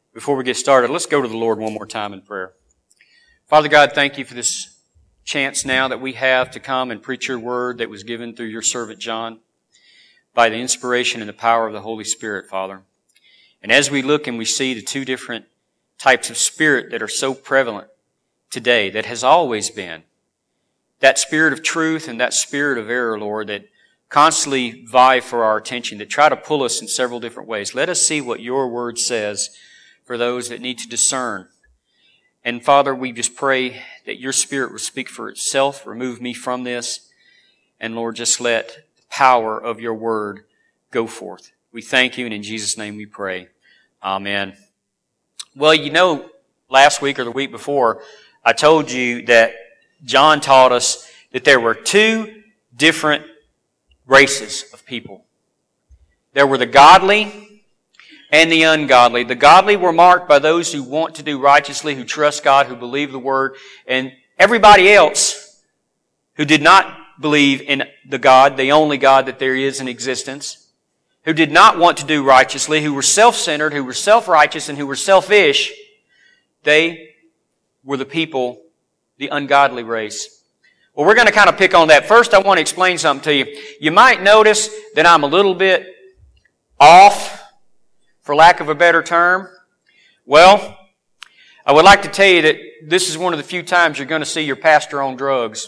Before we get started, let's go to the Lord one more time in prayer. Father God, thank you for this chance now that we have to come and preach your word that was given through your servant John by the inspiration and the power of the Holy Spirit, Father. And as we look and we see the two different types of spirit that are so prevalent today, that has always been, that spirit of truth and that spirit of error, Lord, that constantly vie for our attention, that try to pull us in several different ways. Let us see what your word says for those that need to discern. And Father, we just pray that your Spirit will speak for itself, remove me from this, and Lord, just let the power of your word go forth. We thank you, and in Jesus' name we pray. Amen. Well, you know, last week or the week before, I told you that John taught us that there were two different races of people. There were the godly and the ungodly. The godly were marked by those who want to do righteously, who trust God, who believe the Word, and everybody else who did not believe in the God, the only God that there is in existence, who did not want to do righteously, who were self-centered, who were self-righteous, and who were selfish, they were the people, the ungodly race. Well, we're going to kind of pick on that. First, I want to explain something to you. You might notice that I'm a little bit off, for lack of a better term. Well, I would like to tell you that this is one of the few times you're going to see your pastor on drugs.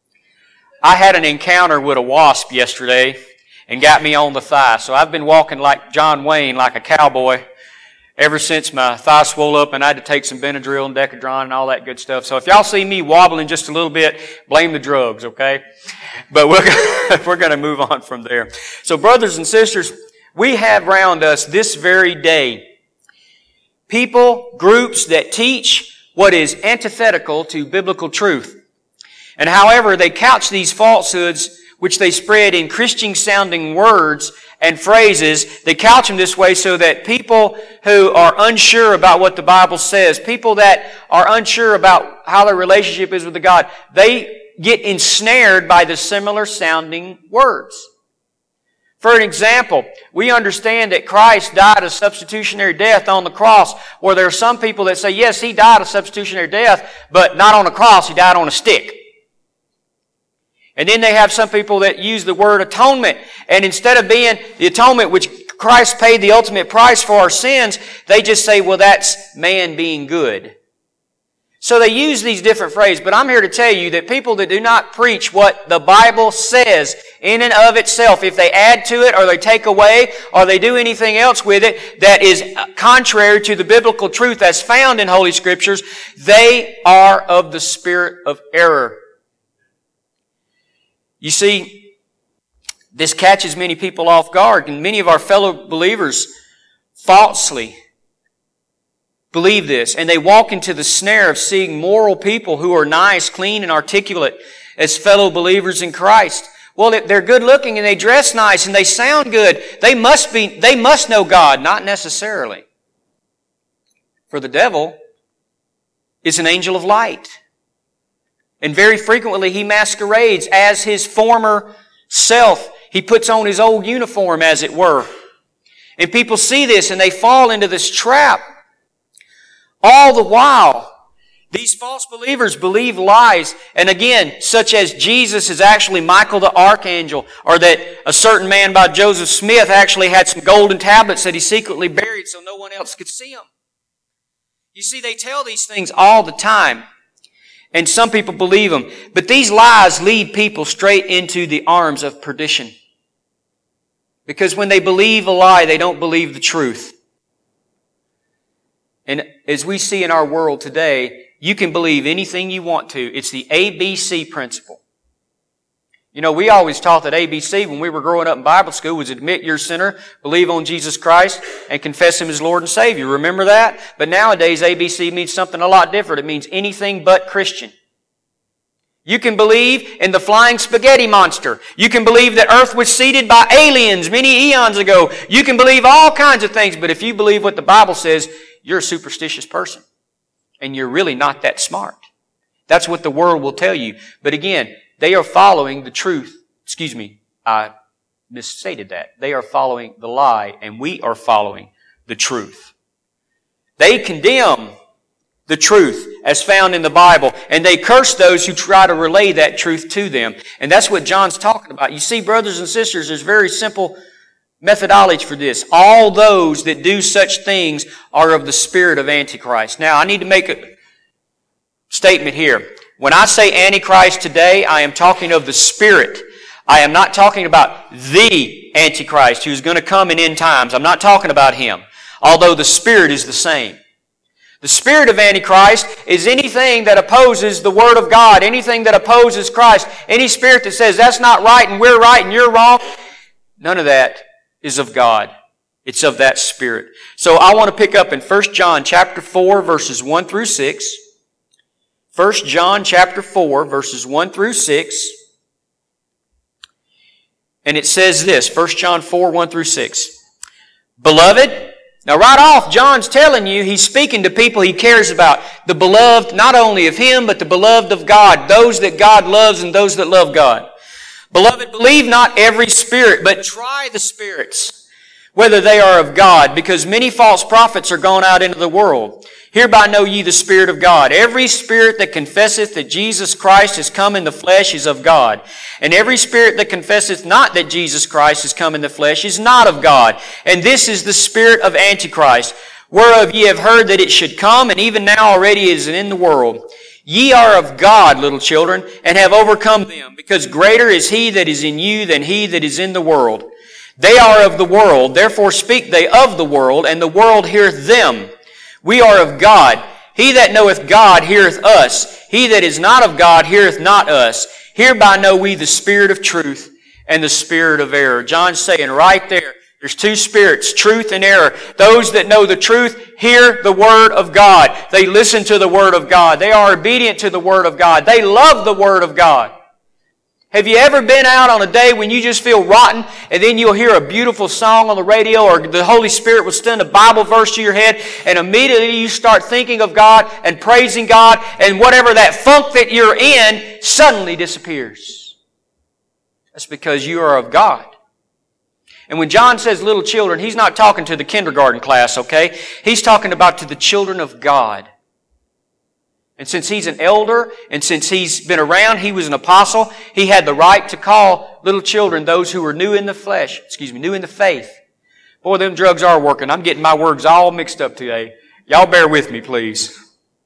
I had an encounter with a wasp yesterday and got me on the thigh. So I've been walking like John Wayne, like a cowboy, ever since my thigh swelled up and I had to take some Benadryl and Decadron and all that good stuff. So if y'all see me wobbling just a little bit, blame the drugs, okay? But we're going to move on from there. So brothers and sisters, we have around us this very day people, groups that teach what is antithetical to biblical truth. And however, they couch these falsehoods, which they spread in Christian-sounding words and phrases. They couch them this way so that people who are unsure about what the Bible says, people that are unsure about how their relationship is with the God, they get ensnared by the similar-sounding words. For an example, we understand that Christ died a substitutionary death on the cross, where there are some people that say, yes, He died a substitutionary death, but not on a cross, He died on a stick. And then they have some people that use the word atonement, and instead of being the atonement which Christ paid the ultimate price for our sins, they just say, well, that's man being good. So they use these different phrases, but I'm here to tell you that people that do not preach what the Bible says in and of itself, if they add to it or they take away or they do anything else with it that is contrary to the biblical truth that's found in Holy Scriptures, they are of the spirit of error. You see, this catches many people off guard, and many of our fellow believers falsely believe this, and they walk into the snare of seeing moral people who are nice, clean, and articulate as fellow believers in Christ. Well, they're good looking and they dress nice and they sound good. They must know God. Not necessarily. For the devil is an angel of light. And very frequently he masquerades as his former self. He puts on his old uniform, as it were. And people see this and they fall into this trap. All the while, these false believers believe lies, and again, such as Jesus is actually Michael the Archangel, or that a certain man by Joseph Smith actually had some golden tablets that he secretly buried so no one else could see them. You see, they tell these things all the time, and some people believe them. But these lies lead people straight into the arms of perdition. Because when they believe a lie, they don't believe the truth. And as we see in our world today, you can believe anything you want to. It's the ABC principle. You know, we always taught that ABC when we were growing up in Bible school was admit you're a sinner, believe on Jesus Christ, and confess Him as Lord and Savior. Remember that? But nowadays, ABC means something a lot different. It means anything but Christian. You can believe in the flying spaghetti monster. You can believe that Earth was seeded by aliens many eons ago. You can believe all kinds of things, but if you believe what the Bible says, you're a superstitious person. And you're really not that smart. That's what the world will tell you. But again, they are following the truth. Excuse me, I misstated that. They are following the lie, and we are following the truth. They condemn the truth as found in the Bible, and they curse those who try to relay that truth to them. And that's what John's talking about. You see, brothers and sisters, there's very simple methodology for this. All those that do such things are of the spirit of Antichrist. Now, I need to make a statement here. When I say Antichrist today, I am talking of the spirit. I am not talking about the Antichrist who's going to come in end times. I'm not talking about him, although the spirit is the same. The spirit of Antichrist is anything that opposes the Word of God, anything that opposes Christ, any spirit that says that's not right and we're right and you're wrong. None of that is of God. It's of that spirit. So I want to pick up in 1 John chapter 4, verses 1 through 6. 1 John chapter 4, verses 1 through 6. And it says this, 1 John 4, 1 through 6. Beloved, now right off, John's telling you, he's speaking to people he cares about. The beloved, not only of Him, but the beloved of God. Those that God loves and those that love God. Beloved, believe not every spirit, but try the spirits, whether they are of God, because many false prophets are gone out into the world. Hereby know ye the Spirit of God. Every spirit that confesseth that Jesus Christ is come in the flesh is of God. And every spirit that confesseth not that Jesus Christ is come in the flesh is not of God. And this is the spirit of Antichrist, whereof ye have heard that it should come, and even now already is in the world. Ye are of God, little children, and have overcome them, because greater is He that is in you than he that is in the world. They are of the world, therefore speak they of the world, and the world heareth them. We are of God. He that knoweth God heareth us. He that is not of God heareth not us. Hereby know we the spirit of truth and the spirit of error. John's saying right there, there's two spirits, truth and error. Those that know the truth hear the Word of God. They listen to the Word of God. They are obedient to the Word of God. They love the Word of God. Have you ever been out on a day when you just feel rotten, and then you'll hear a beautiful song on the radio, or the Holy Spirit will send a Bible verse to your head, and immediately you start thinking of God and praising God, and whatever that funk that you're in suddenly disappears? That's because you are of God. And when John says little children, he's not talking to the kindergarten class, okay? He's talking about to the children of God. And since he's an elder, and since he's been around, he was an apostle, he had the right to call little children those who were new in the faith. Boy, them drugs are working. I'm getting my words all mixed up today. Y'all bear with me, please.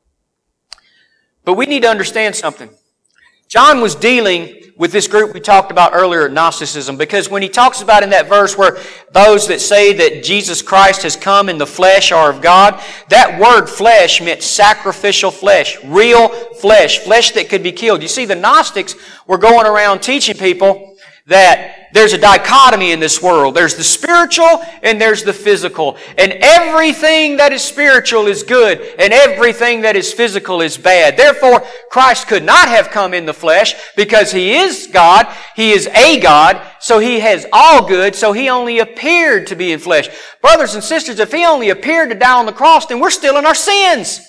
But we need to understand something. John was dealing with this group we talked about earlier, Gnosticism, because when he talks about in that verse where those that say that Jesus Christ has come in the flesh are of God, that word flesh meant sacrificial flesh, real flesh, flesh that could be killed. You see, the Gnostics were going around teaching people that there's a dichotomy in this world. There's the spiritual and there's the physical. And everything that is spiritual is good and everything that is physical is bad. Therefore, Christ could not have come in the flesh because He is God. He is a God. So He has all good. So He only appeared to be in flesh. Brothers and sisters, if He only appeared to die on the cross, then we're still in our sins.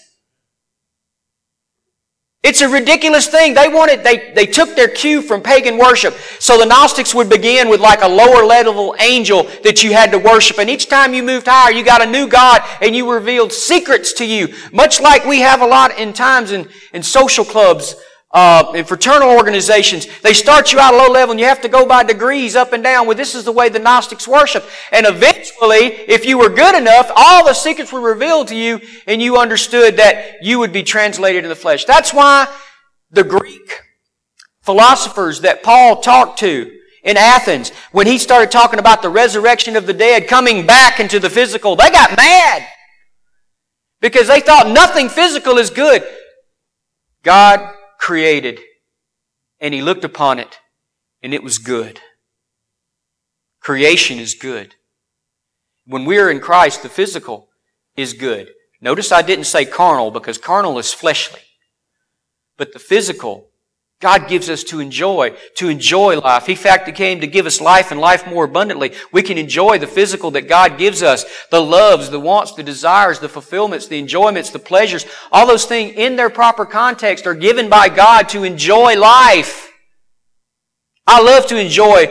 It's a ridiculous thing. They took their cue from pagan worship. So the Gnostics would begin with like a lower level angel that you had to worship. And each time you moved higher, you got a new God and you revealed secrets to you. Much like we have a lot in times in social clubs, in fraternal organizations. They start you out low level and you have to go by degrees up and down. Well, this is the way the Gnostics worship. And eventually, if you were good enough, all the secrets were revealed to you and you understood that you would be translated in the flesh. That's why the Greek philosophers that Paul talked to in Athens, when he started talking about the resurrection of the dead, coming back into the physical, they got mad because they thought nothing physical is good. God created, and He looked upon it, and it was good. Creation is good. When we are in Christ, the physical is good. Notice I didn't say carnal, because carnal is fleshly. But the physical, God gives us to enjoy life. In fact, He came to give us life and life more abundantly. We can enjoy the physical that God gives us. The loves, the wants, the desires, the fulfillments, the enjoyments, the pleasures. All those things in their proper context are given by God to enjoy life. I love to enjoy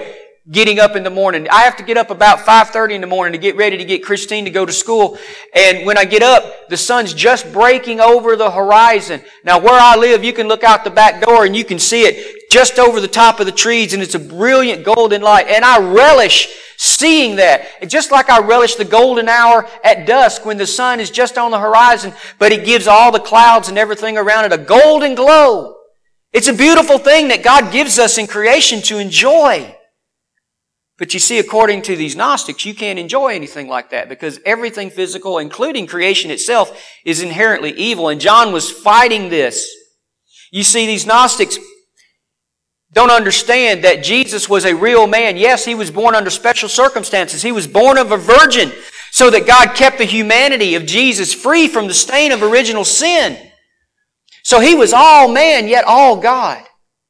getting up in the morning. I have to get up about 5:30 in the morning to get ready to get Christine to go to school. And when I get up, the sun's just breaking over the horizon. Now, where I live, you can look out the back door and you can see it just over the top of the trees, and it's a brilliant golden light. And I relish seeing that. Just like I relish the golden hour at dusk when the sun is just on the horizon, but it gives all the clouds and everything around it a golden glow. It's a beautiful thing that God gives us in creation to enjoy. But you see, according to these Gnostics, you can't enjoy anything like that because everything physical, including creation itself, is inherently evil. And John was fighting this. You see, these Gnostics don't understand that Jesus was a real man. Yes, He was born under special circumstances. He was born of a virgin so that God kept the humanity of Jesus free from the stain of original sin. So He was all man, yet all God.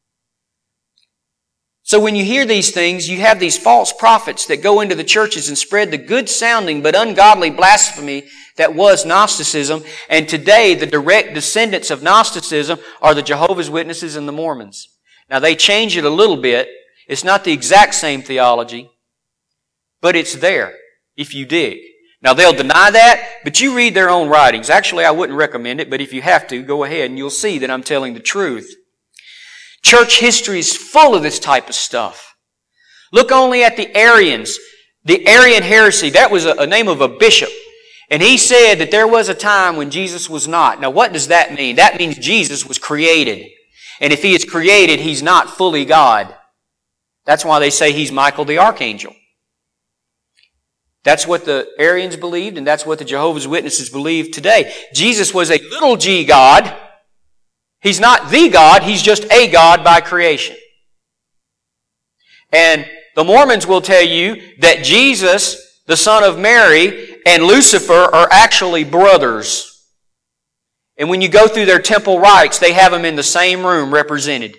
So when you hear these things, you have these false prophets that go into the churches and spread the good-sounding but ungodly blasphemy that was Gnosticism. And today, the direct descendants of Gnosticism are the Jehovah's Witnesses and the Mormons. Now, they change it a little bit. It's not the exact same theology, but it's there if you dig. Now, they'll deny that, but you read their own writings. Actually, I wouldn't recommend it, but if you have to, go ahead and you'll see that I'm telling the truth. Church history is full of this type of stuff. Look only at the Arians. The Arian heresy, that was a name of a bishop. And he said that there was a time when Jesus was not. Now what does that mean? That means Jesus was created. And if He is created, He's not fully God. That's why they say He's Michael the Archangel. That's what the Arians believed, and that's what the Jehovah's Witnesses believe today. Jesus was a little g God. He's not the God, He's just a God by creation. And the Mormons will tell you that Jesus, the son of Mary, and Lucifer are actually brothers. And when you go through their temple rites, they have them in the same room represented.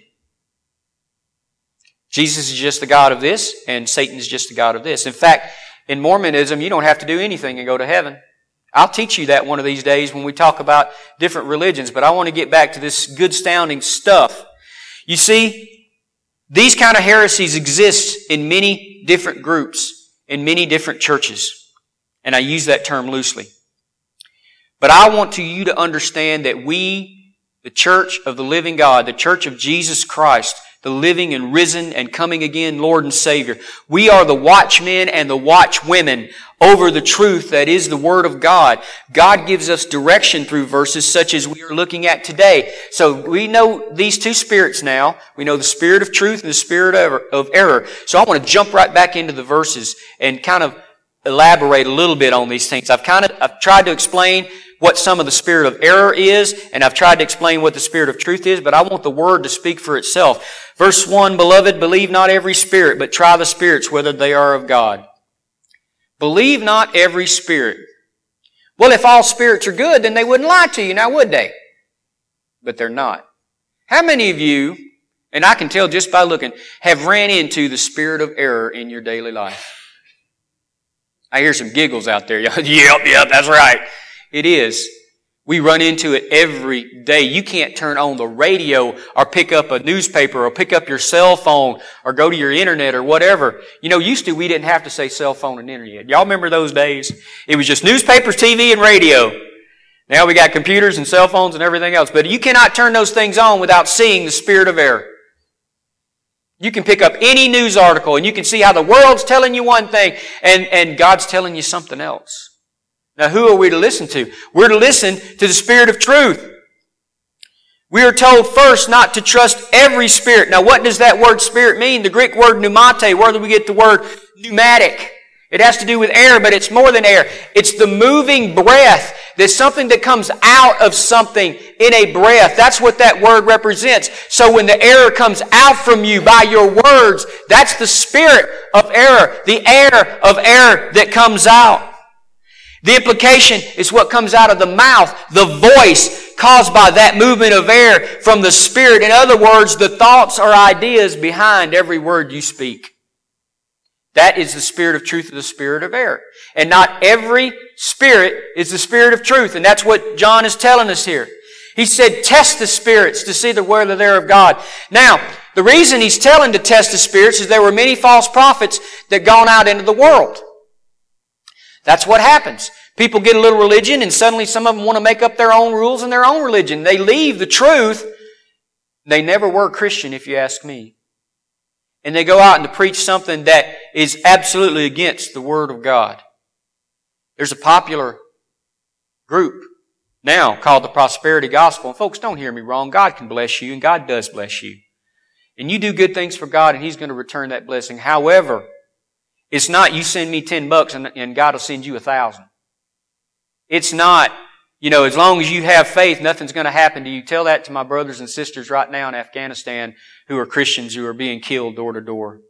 Jesus is just the God of this, and Satan is just the God of this. In fact, in Mormonism, you don't have to do anything and go to heaven. I'll teach you that one of these days when we talk about different religions, but I want to get back to this good-sounding stuff. You see, these kind of heresies exist in many different groups, in many different churches. And I use that term loosely. But I want you to understand that we, the Church of the Living God, the Church of Jesus Christ, the living and risen and coming again Lord and Savior, we are the watchmen and the watchwomen over the truth that is the Word of God. God gives us direction through verses such as we are looking at today. So we know these two spirits now. We know the spirit of truth and the spirit of error. So I want to jump right back into the verses and kind of elaborate a little bit on these things. I've tried to explain what some of the spirit of error is, and I've tried to explain what the spirit of truth is, but I want the Word to speak for itself. Verse 1, Beloved, believe not every spirit, but try the spirits whether they are of God. Believe not every spirit. Well, if all spirits are good, then they wouldn't lie to you, now would they? But they're not. How many of you, and I can tell just by looking, have ran into the spirit of error in your daily life? I hear some giggles out there. Yep, that's right. It is. We run into it every day. You can't turn on the radio or pick up a newspaper or pick up your cell phone or go to your internet or whatever. You know, used to we didn't have to say cell phone and internet. Y'all remember those days? It was just newspapers, TV, and radio. Now we got computers and cell phones and everything else. But you cannot turn those things on without seeing the spirit of error. You can pick up any news article and you can see how the world's telling you one thing and God's telling you something else. Now, who are we to listen to? We're to listen to the Spirit of truth. We are told first not to trust every spirit. Now, what does that word spirit mean? The Greek word pneumate, where do we get the word pneumatic? It has to do with air, but it's more than air. It's the moving breath. There's something that comes out of something in a breath. That's what that word represents. So when the error comes out from you by your words, that's the spirit of error, the air of error that comes out. The implication is what comes out of the mouth, the voice caused by that movement of air from the Spirit. In other words, the thoughts or ideas behind every word you speak. That is the spirit of truth or the spirit of error. And not every spirit is the spirit of truth. And that's what John is telling us here. He said, test the spirits to see whether they're of God. Now, the reason He's telling to test the spirits is there were many false prophets that gone out into the world. That's what happens. People get a little religion and suddenly some of them want to make up their own rules and their own religion. They leave the truth. They never were Christian, if you ask me. And they go out and to preach something that is absolutely against the Word of God. There's a popular group now called the Prosperity Gospel. And folks, don't hear me wrong. God can bless you, and God does bless you. And you do good things for God, and He's going to return that blessing. However, it's not you send me $10 and God will send you 1,000. It's not, as long as you have faith, nothing's going to happen to you. Tell that to my brothers and sisters right now in Afghanistan who are Christians who are being killed door to door.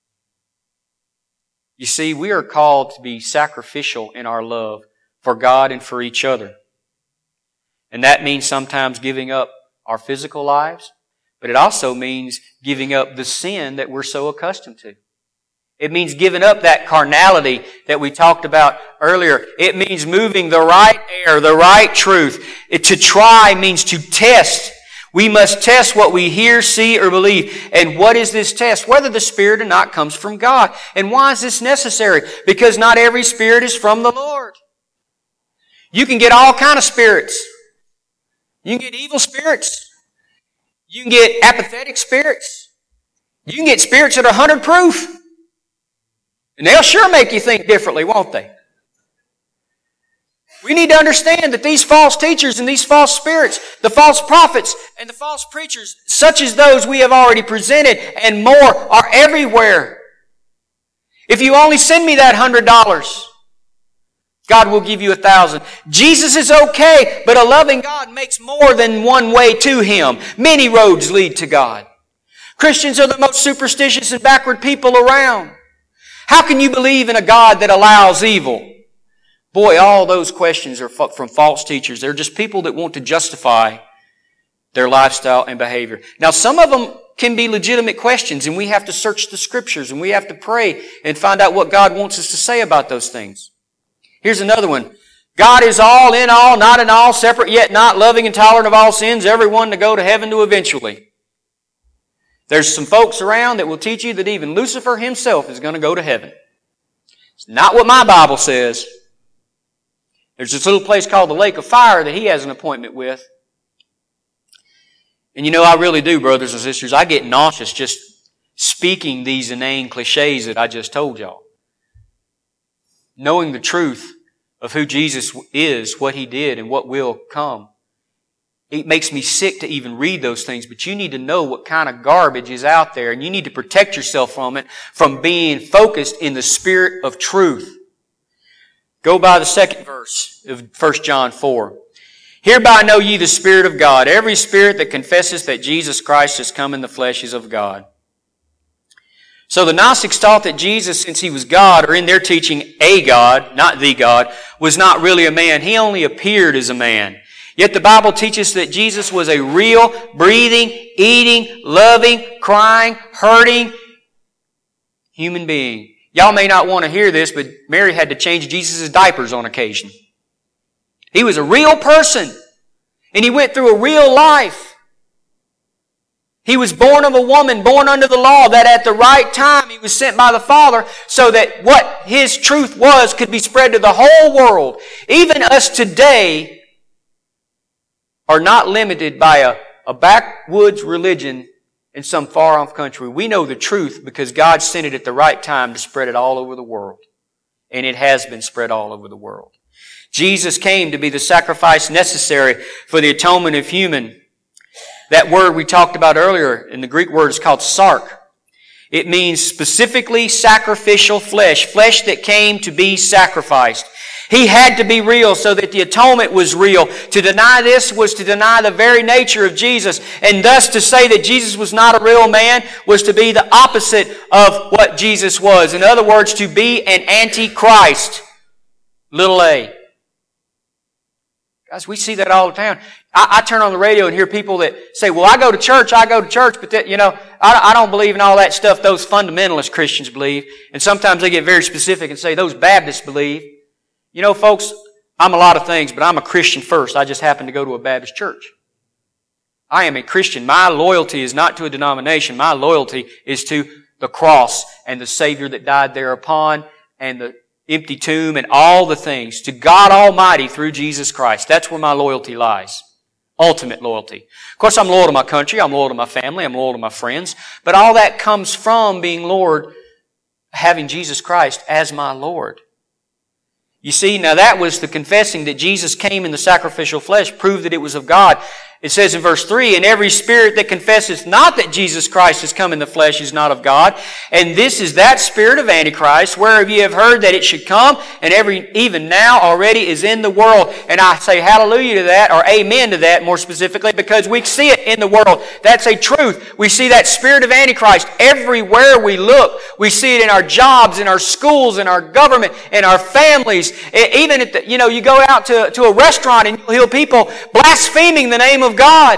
You see, we are called to be sacrificial in our love for God and for each other. And that means sometimes giving up our physical lives, but it also means giving up the sin that we're so accustomed to. It means giving up that carnality that we talked about earlier. It means moving the right air, the right truth. To try means to test. We must test what we hear, see, or believe. And what is this test? Whether the Spirit or not comes from God. And why is this necessary? Because not every spirit is from the Lord. You can get all kind of spirits. You can get evil spirits. You can get apathetic spirits. You can get spirits that are 100 proof. And they'll sure make you think differently, won't they? We need to understand that these false teachers and these false spirits, the false prophets and the false preachers, such as those we have already presented and more, are everywhere. If you only send me that $100, God will give you 1,000. Jesus is okay, but a loving God makes more than one way to Him. Many roads lead to God. Christians are the most superstitious and backward people around. How can you believe in a God that allows evil? Boy, all those questions are from false teachers. They're just people that want to justify their lifestyle and behavior. Now, some of them can be legitimate questions, and we have to search the Scriptures, and we have to pray and find out what God wants us to say about those things. Here's another one. God is all, in all, not in all, separate yet not, loving and tolerant of all sins, everyone to go to heaven to eventually. There's some folks around that will teach you that even Lucifer himself is going to go to heaven. It's not what my Bible says. There's this little place called the Lake of Fire that he has an appointment with. And I really do, brothers and sisters. I get nauseous just speaking these inane cliches that I just told y'all. Knowing the truth of who Jesus is, what He did, and what will come. It makes me sick to even read those things, but you need to know what kind of garbage is out there, and you need to protect yourself from it, from being focused in the spirit of truth. Go by the second verse of 1 John 4. Hereby know ye the Spirit of God. Every spirit that confesseth that Jesus Christ has come in the flesh is of God. So the Gnostics taught that Jesus, since He was God, or in their teaching, a God, not the God, was not really a man. He only appeared as a man. Yet the Bible teaches that Jesus was a real, breathing, eating, loving, crying, hurting human being. Y'all may not want to hear this, but Mary had to change Jesus' diapers on occasion. He was a real person, and He went through a real life. He was born of a woman, born under the law, that at the right time He was sent by the Father so that what His truth was could be spread to the whole world. Even us today are not limited by a backwoods religion in some far-off country. We know the truth because God sent it at the right time to spread it all over the world. And it has been spread all over the world. Jesus came to be the sacrifice necessary for the atonement of human. That word we talked about earlier, in the Greek word, is called sark. It means specifically sacrificial flesh, flesh that came to be sacrificed. He had to be real so that the atonement was real. To deny this was to deny the very nature of Jesus. And thus to say that Jesus was not a real man was to be the opposite of what Jesus was. In other words, to be an antichrist. Little a. Guys, we see that all the time. I turn on the radio and hear people that say, well, I go to church, but that, I don't believe in all that stuff those fundamentalist Christians believe. And sometimes they get very specific and say those Baptists believe. Folks, I'm a lot of things, but I'm a Christian first. I just happen to go to a Baptist church. I am a Christian. My loyalty is not to a denomination. My loyalty is to the cross and the Savior that died thereupon and the empty tomb and all the things. To God Almighty through Jesus Christ. That's where my loyalty lies. Ultimate loyalty. Of course, I'm loyal to my country. I'm loyal to my family. I'm loyal to my friends. But all that comes from being Lord, having Jesus Christ as my Lord. You see, now that was the confessing that Jesus came in the sacrificial flesh, proved that it was of God. It says in verse 3, and every spirit that confesseth not that Jesus Christ has come in the flesh is not of God. And this is that spirit of Antichrist, whereof ye have heard that it should come, and even now already is in the world. And I say hallelujah to that, or amen to that more specifically, because we see it in the world. That's a truth. We see that spirit of Antichrist everywhere we look. We see it in our jobs, in our schools, in our government, in our families. Even at the, you go out to a restaurant and you'll hear people blaspheming the name of God.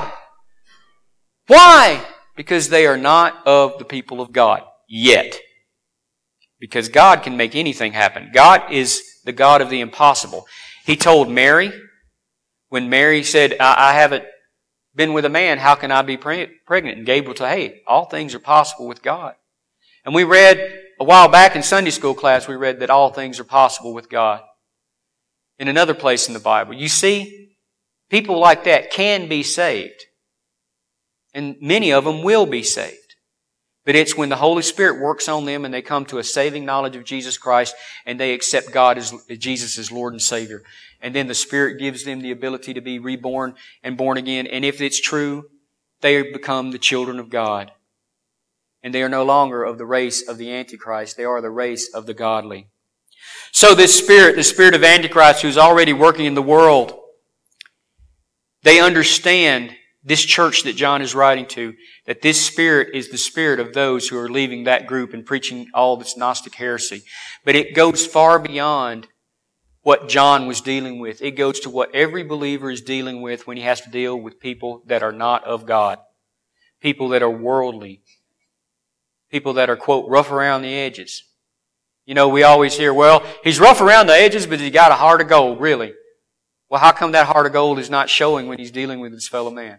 Why? Because they are not of the people of God yet. Because God can make anything happen. God is the God of the impossible. He told Mary, when Mary said, I haven't been with a man, how can I be pregnant? And Gabriel said, hey, all things are possible with God. And we read a while back in Sunday school class, we read that all things are possible with God. In another place in the Bible. You see, people like that can be saved. And many of them will be saved. But it's when the Holy Spirit works on them and they come to a saving knowledge of Jesus Christ and they accept God as Jesus as Lord and Savior. And then the Spirit gives them the ability to be reborn and born again. And if it's true, they become the children of God. And they are no longer of the race of the Antichrist. They are the race of the godly. So this spirit, the spirit of Antichrist who's already working in the world, they understand, this church that John is writing to, that this spirit is the spirit of those who are leaving that group and preaching all this Gnostic heresy. But it goes far beyond what John was dealing with. It goes to what every believer is dealing with when he has to deal with people that are not of God. People that are worldly. People that are, quote, rough around the edges. We always hear, well, he's rough around the edges, but he got a heart of gold, really. Well, how come that heart of gold is not showing when he's dealing with his fellow man?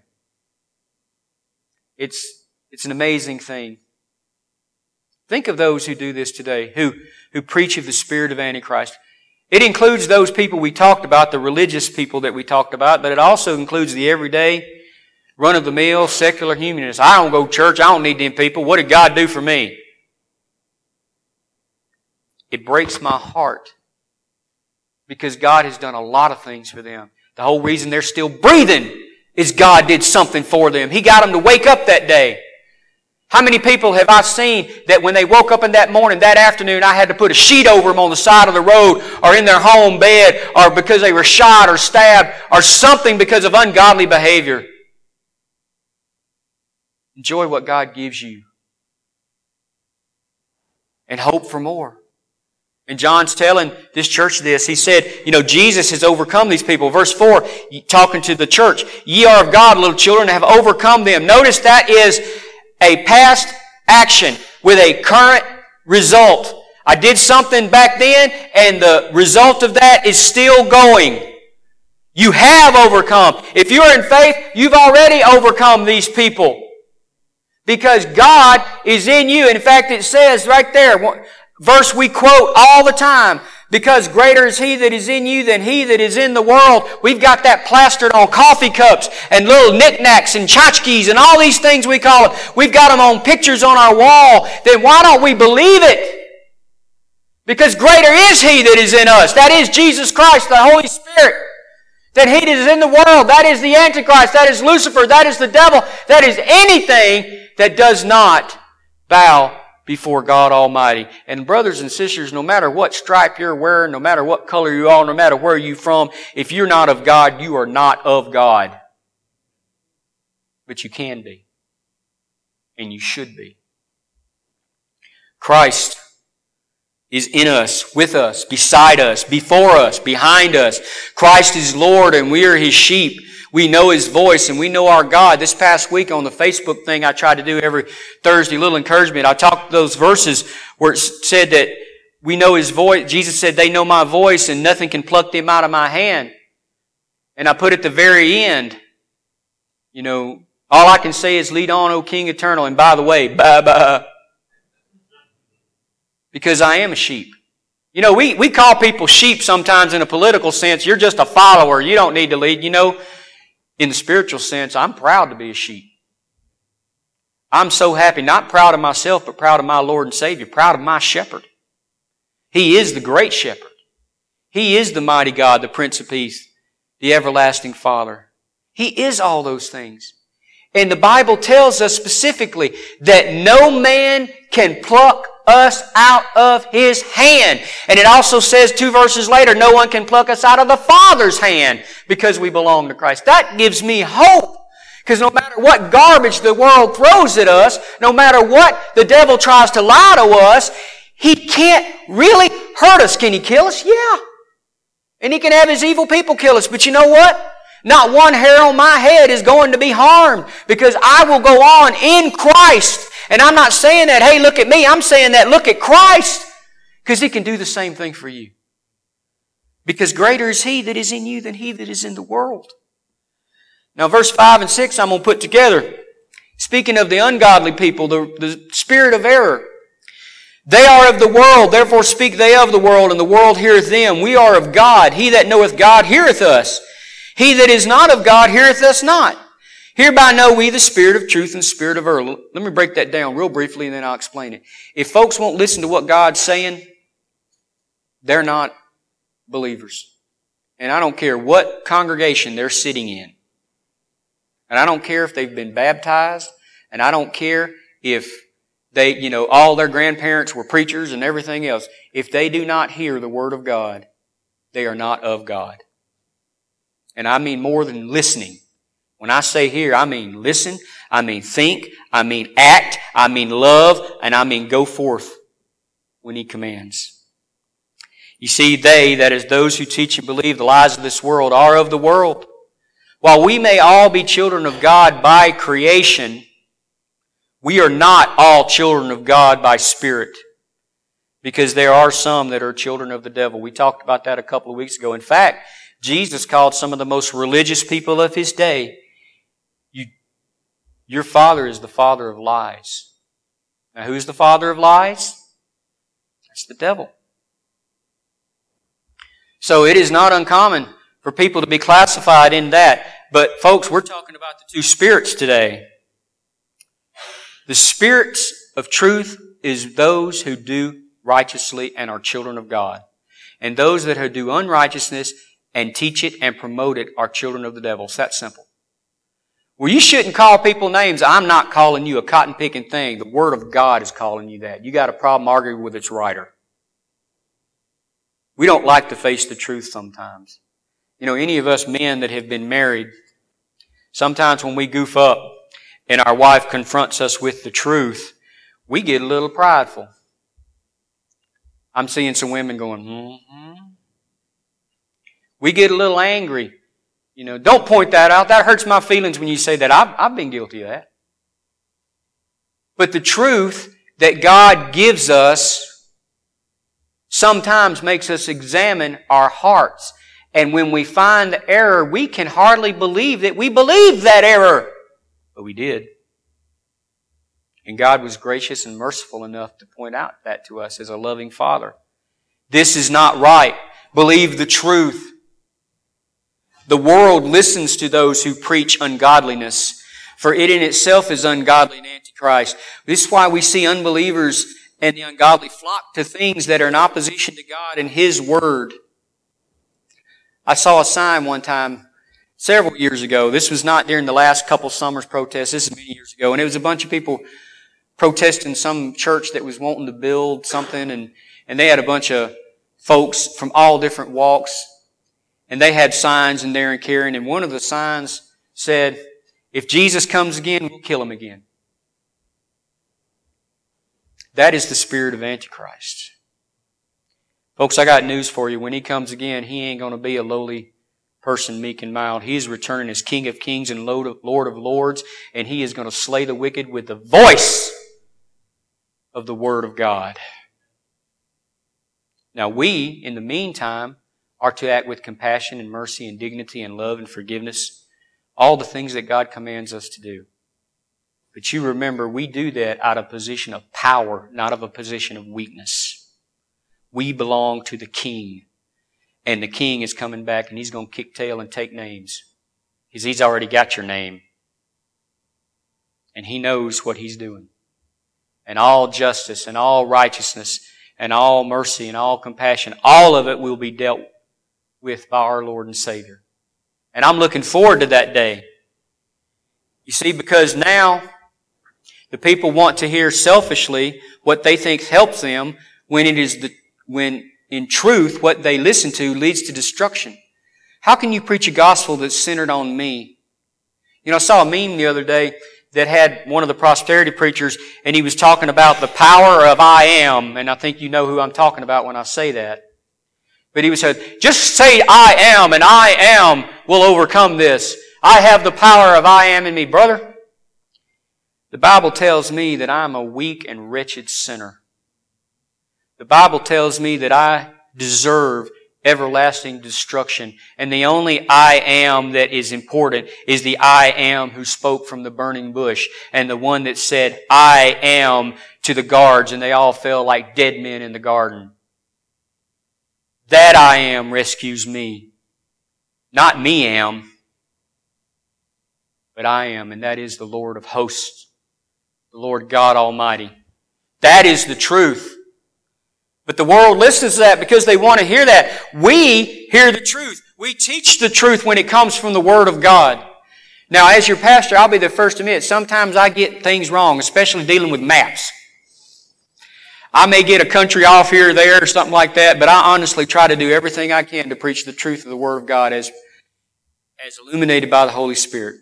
It's an amazing thing. Think of those who do this today, who preach of the spirit of Antichrist. It includes those people we talked about, the religious people that we talked about, but it also includes the everyday, run-of-the-mill, secular humanists. I don't go to church. I don't need them people. What did God do for me? It breaks my heart because God has done a lot of things for them. The whole reason they're still breathing is God did something for them. He got them to wake up that day. How many people have I seen that when they woke up in that morning, that afternoon, I had to put a sheet over them on the side of the road or in their home bed or because they were shot or stabbed or something because of ungodly behavior? Enjoy what God gives you and hope for more. And John's telling this church this. He said, Jesus has overcome these people. Verse 4, talking to the church, ye are of God, little children, and have overcome them. Notice that is a past action with a current result. I did something back then, and the result of that is still going. You have overcome. If you are in faith, you've already overcome these people. Because God is in you. In fact, it says right there, verse we quote all the time, because greater is He that is in you than he that is in the world. We've got that plastered on coffee cups and little knickknacks and tchotchkes and all these things we call it. We've got them on pictures on our wall. Then why don't we believe it? Because greater is He that is in us. That is Jesus Christ, the Holy Spirit. That He that is in the world. That is the Antichrist. That is Lucifer. That is the devil. That is anything that does not bow before God Almighty. And brothers and sisters, no matter what stripe you're wearing, no matter what color you are, no matter where you're from, if you're not of God, you are not of God. But you can be. And you should be. Christ is in us, with us, beside us, before us, behind us. Christ is Lord and we are His sheep. We know His voice and we know our God. This past week on the Facebook thing I try to do every Thursday, little encouragement. I talked those verses where it said that we know His voice. Jesus said, they know my voice and nothing can pluck them out of my hand. And I put at the very end, All I can say is lead on, O King eternal. And by the way, bye-bye. Because I am a sheep. You know, we call people sheep sometimes in a political sense. You're just a follower. You don't need to lead. You know, in the spiritual sense, I'm proud to be a sheep. I'm so happy, not proud of myself, but proud of my Lord and Savior, proud of my shepherd. He is the great shepherd. He is the mighty God, the Prince of Peace, the everlasting Father. He is all those things. And the Bible tells us specifically that no man can pluck us out of His hand. And it also says 2 verses later, no one can pluck us out of the Father's hand because we belong to Christ. That gives me hope. Because no matter what garbage the world throws at us, no matter what the devil tries to lie to us, he can't really hurt us. Can he kill us? Yeah. And he can have his evil people kill us. But you know what? Not one hair on my head is going to be harmed because I will go on in Christ. And I'm not saying that, hey, look at me. I'm saying that, look at Christ. Because He can do the same thing for you. Because greater is He that is in you than he that is in the world. Now, verse 5 and 6 I'm going to put together. Speaking of the ungodly people, the spirit of error. They are of the world, therefore speak they of the world, and the world heareth them. We are of God. He that knoweth God heareth us. He that is not of God heareth us not. Hereby know we the spirit of truth and spirit of error. Let me break that down real briefly and then I'll explain it. If folks won't listen to what God's saying, they're not believers. And I don't care what congregation they're sitting in. And I don't care if they've been baptized. And I don't care if they, all their grandparents were preachers and everything else. If they do not hear the Word of God, they are not of God. And I mean more than listening. When I say hear, I mean listen, I mean think, I mean act, I mean love, and I mean go forth when He commands. You see, they, that is those who teach and believe the lies of this world, are of the world. While we may all be children of God by creation, we are not all children of God by spirit. Because there are some that are children of the devil. We talked about that a couple of weeks ago. In fact, Jesus called some of the most religious people of His day, your father is the father of lies. Now, who's the father of lies? That's the devil. So it is not uncommon for people to be classified in that. But folks, we're talking about the two spirits today. The spirit of truth is those who do righteously and are children of God. And those that do unrighteousness and teach it and promote it are children of the devil. It's that simple. Well, you shouldn't call people names. I'm not calling you a cotton-picking thing. The Word of God is calling you that. You got a problem arguing with its writer. We don't like to face the truth sometimes. Any of us men that have been married, sometimes when we goof up and our wife confronts us with the truth, we get a little prideful. I'm seeing some women going, mm-hmm. We get a little angry. Don't point that out. That hurts my feelings when you say that. I've been guilty of that. But the truth that God gives us sometimes makes us examine our hearts. And when we find the error, we can hardly believe that we believed that error. But we did. And God was gracious and merciful enough to point out that to us as a loving Father. This is not right. Believe the truth. The world listens to those who preach ungodliness, for it in itself is ungodly and antichrist. This is why we see unbelievers and the ungodly flock to things that are in opposition to God and His Word. I saw a sign one time several years ago. This was not during the last couple summers protests. This is many years ago. And it was a bunch of people protesting some church that was wanting to build something. And they had a bunch of folks from all different walks. And they had signs in there and carrying. And one of the signs said, if Jesus comes again, we'll kill Him again. That is the spirit of Antichrist. Folks, I got news for you. When He comes again, He ain't going to be a lowly person, meek and mild. He is returning as King of kings and Lord of lords. And He is going to slay the wicked with the voice of the Word of God. Now we, in the meantime, are to act with compassion and mercy and dignity and love and forgiveness. All the things that God commands us to do. But you remember, we do that out of a position of power, not of a position of weakness. We belong to the King. And the King is coming back and He's going to kick tail and take names. Because He's already got your name. And He knows what He's doing. And all justice and all righteousness and all mercy and all compassion, all of it will be dealt with by our Lord and Savior. And I'm looking forward to that day. You see, because now the people want to hear selfishly what they think helps them when in truth what they listen to leads to destruction. How can you preach a gospel that's centered on me? You know, I saw a meme the other day that had one of the prosperity preachers, and he was talking about the power of I am, and I think you know who I'm talking about when I say that. But he said, just say I am, and I am will overcome this. I have the power of I am in me. Brother, the Bible tells me that I'm a weak and wretched sinner. The Bible tells me that I deserve everlasting destruction. And the only I am that is important is the I am who spoke from the burning bush and the one that said, I am to the guards, and they all fell like dead men in the garden. That I am rescues me. Not me am, but I am, and that is the Lord of hosts, the Lord God Almighty. That is the truth. But the world listens to that because they want to hear that. We hear the truth. We teach the truth when it comes from the Word of God. Now, as your pastor, I'll be the first to admit, sometimes I get things wrong, especially dealing with maps. I may get a country off here or there or something like that, but I honestly try to do everything I can to preach the truth of the Word of God as illuminated by the Holy Spirit.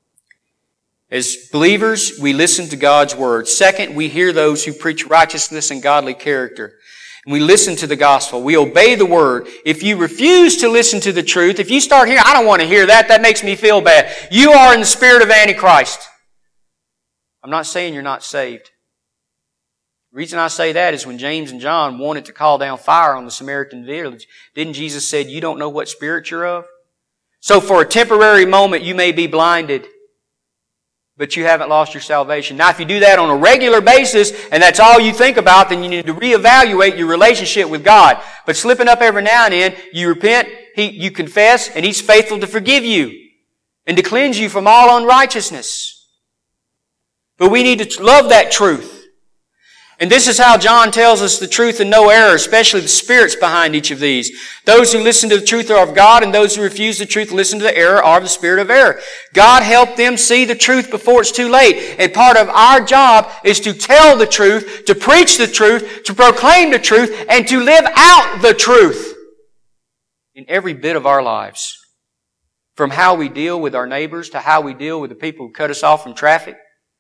As believers, we listen to God's Word. Second, we hear those who preach righteousness and godly character. And we listen to the gospel. We obey the Word. If you refuse to listen to the truth, if you start hearing, I don't want to hear that, that makes me feel bad. You are in the spirit of Antichrist. I'm not saying you're not saved. The reason I say that is when James and John wanted to call down fire on the Samaritan village, didn't Jesus say, you don't know what spirit you're of? So for a temporary moment you may be blinded, but you haven't lost your salvation. Now if you do that on a regular basis and that's all you think about, then you need to reevaluate your relationship with God. But slipping up every now and then, you repent, you confess, and He's faithful to forgive you and to cleanse you from all unrighteousness. But we need to love that truth. And this is how John tells us the truth and no error, especially the spirits behind each of these. Those who listen to the truth are of God, and those who refuse the truth, listen to the error, are of the spirit of error. God helped them see the truth before it's too late. And part of our job is to tell the truth, to preach the truth, to proclaim the truth, and to live out the truth in every bit of our lives. From how we deal with our neighbors, to how we deal with the people who cut us off from traffic,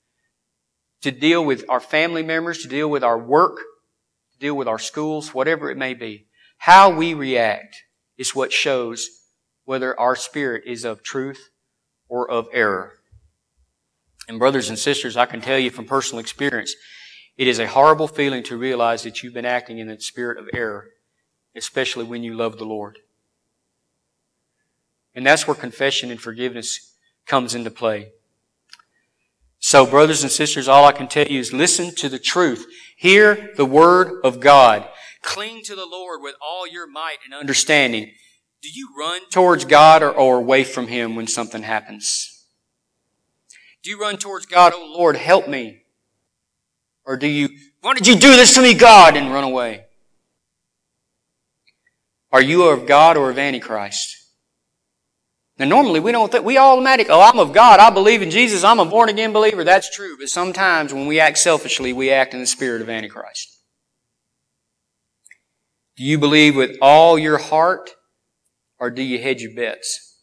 to deal with our family members, to deal with our work, to deal with our schools, whatever it may be. How we react is what shows whether our spirit is of truth or of error. And brothers and sisters, I can tell you from personal experience, it is a horrible feeling to realize that you've been acting in the spirit of error, especially when you love the Lord. And that's where confession and forgiveness comes into play. So, brothers and sisters, all I can tell you is listen to the truth. Hear the Word of God. Cling to the Lord with all your might and understanding. Do you run towards God or away from Him when something happens? Do you run towards God, oh Lord, help me? Or do you, why did you do this to me, God, and run away? Are you of God or of Antichrist? Now normally we don't think, we automatically, I'm of God, I believe in Jesus, I'm a born again believer. That's true, but sometimes when we act selfishly, we act in the spirit of Antichrist. Do you believe with all your heart, or do you hedge your bets?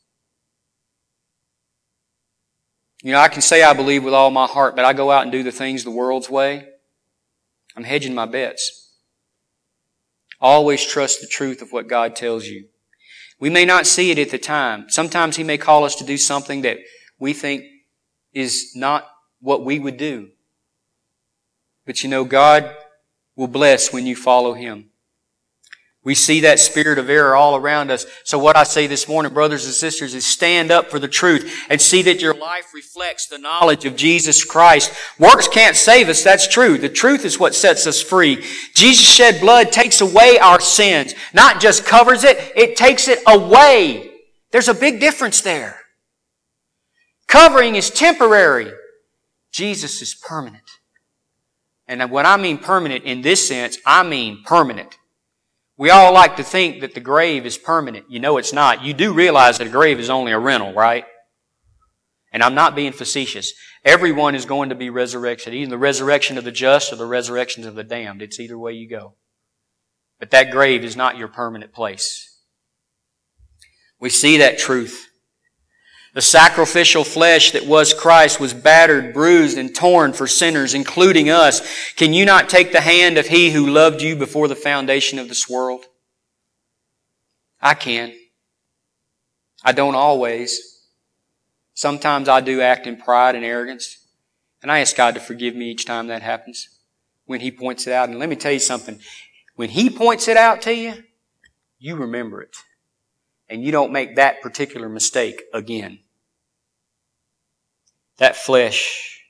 You know, I can say I believe with all my heart, but I go out and do the things the world's way. I'm hedging my bets. Always trust the truth of what God tells you. We may not see it at the time. Sometimes He may call us to do something that we think is not what we would do. But you know, God will bless when you follow Him. We see that spirit of error all around us. So what I say this morning, brothers and sisters, is stand up for the truth and see that your life reflects the knowledge of Jesus Christ. Works can't save us, that's true. The truth is what sets us free. Jesus shed blood takes away our sins. Not just covers it, it takes it away. There's a big difference there. Covering is temporary. Jesus is permanent. And when I mean permanent in this sense, I mean permanent. We all like to think that the grave is permanent. You know it's not. You do realize that a grave is only a rental, right? And I'm not being facetious. Everyone is going to be resurrected. Either the resurrection of the just or the resurrection of the damned. It's either way you go. But that grave is not your permanent place. We see that truth. The sacrificial flesh that was Christ was battered, bruised, and torn for sinners, including us. Can you not take the hand of He who loved you before the foundation of this world? I can. I don't always. Sometimes I do act in pride and arrogance. And I ask God to forgive me each time that happens. When He points it out. And let me tell you something. When He points it out to you, you remember it. And you don't make that particular mistake again. That flesh.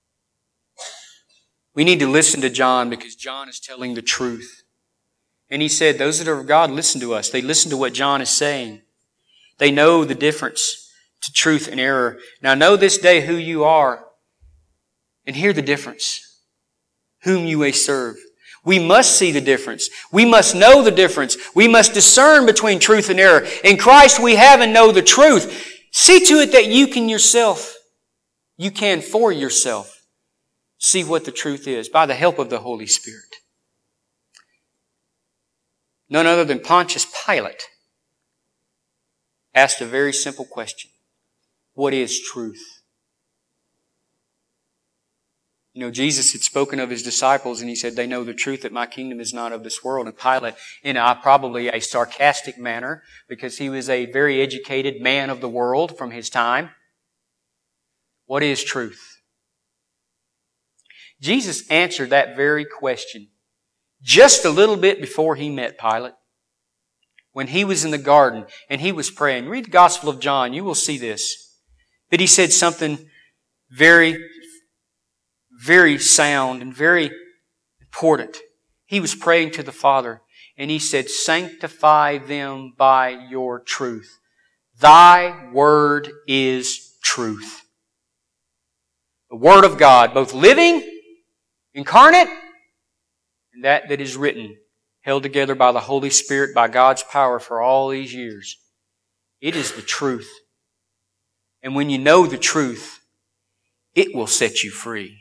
We need to listen to John because John is telling the truth. And he said, those that are of God listen to us. They listen to what John is saying. They know the difference to truth and error. Now know this day who you are and hear the difference. Whom you may serve. We must see the difference. We must know the difference. We must discern between truth and error. In Christ we have and know the truth. See to it that you can for yourself, see what the truth is by the help of the Holy Spirit. None other than Pontius Pilate asked a very simple question. What is truth? You know, Jesus had spoken of His disciples and He said, they know the truth that my kingdom is not of this world. And Pilate, in probably a sarcastic manner, because he was a very educated man of the world from his time. What is truth? Jesus answered that very question just a little bit before He met Pilate. When He was in the garden and He was praying. Read the Gospel of John, you will see this. That He said something very sound and very important. He was praying to the Father and He said, sanctify them by your truth. Thy word is truth. The Word of God, both living, incarnate, and that is written, held together by the Holy Spirit, by God's power for all these years. It is the truth. And when you know the truth, it will set you free.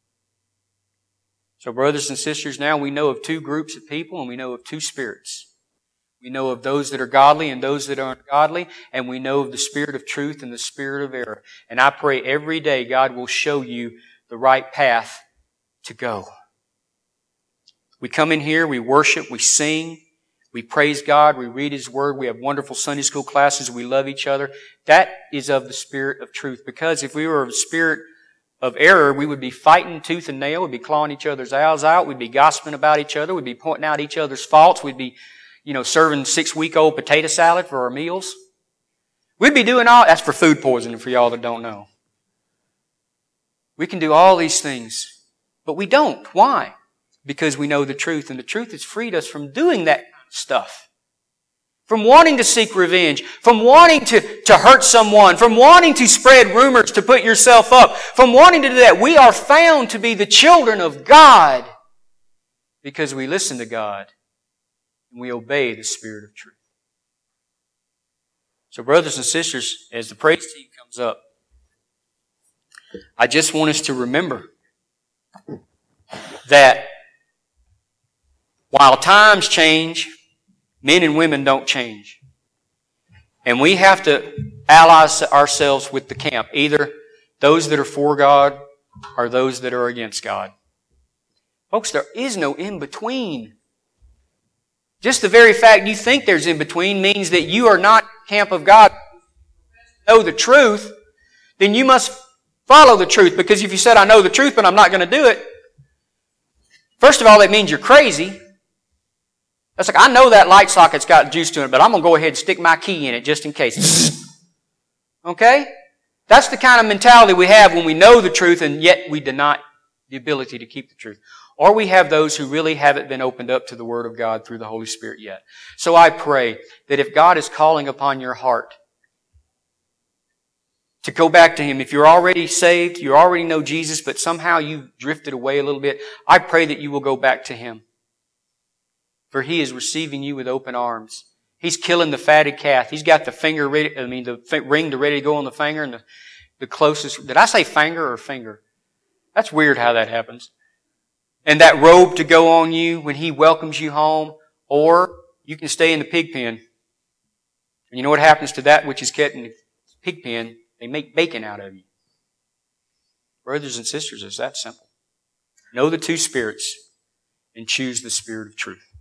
So brothers and sisters, now we know of two groups of people and we know of two spirits. We know of those that are godly and those that are ungodly, and we know of the spirit of truth and the spirit of error. And I pray every day God will show you the right path to go. We come in here, we worship, we sing, we praise God, we read His Word, we have wonderful Sunday school classes, we love each other. That is of the spirit of truth. Because if we were of the spirit of error, we would be fighting tooth and nail, we'd be clawing each other's eyes out, we'd be gossiping about each other, we'd be pointing out each other's faults, we'd be serving 6-week-old potato salad for our meals. We'd be doing that's for food poisoning for y'all that don't know. We can do all these things, but we don't. Why? Because we know the truth, and the truth has freed us from doing that kind of stuff. From wanting to seek revenge, from wanting to hurt someone, from wanting to spread rumors to put yourself up, from wanting to do that. We are found to be the children of God because we listen to God. And we obey the Spirit of truth. So brothers and sisters, as the praise team comes up, I just want us to remember that while times change, men and women don't change. And we have to ally ourselves with the camp, either those that are for God or those that are against God. Folks, there is no in-between. Just the very fact you think there's in-between means that you are not camp of God. Know the truth, then you must follow the truth. Because if you said, I know the truth, but I'm not going to do it, first of all, that means you're crazy. That's like, I know that light socket's got juice to it, but I'm going to go ahead and stick my key in it just in case. Okay? That's the kind of mentality we have when we know the truth and yet we deny the ability to keep the truth. Or we have those who really haven't been opened up to the Word of God through the Holy Spirit yet. So I pray that if God is calling upon your heart to go back to Him, if you're already saved, you already know Jesus, but somehow you've drifted away a little bit, I pray that you will go back to Him. For He is receiving you with open arms. He's killing the fatted calf. He's got the finger ready, the ring ready to go on the finger and the closest. Did I say finger or finger? That's weird how that happens. And that robe to go on you when He welcomes you home, or you can stay in the pig pen. And you know what happens to that which is kept in the pig pen? They make bacon out of you. Brothers and sisters, it's that simple. Know the two spirits and choose the spirit of truth.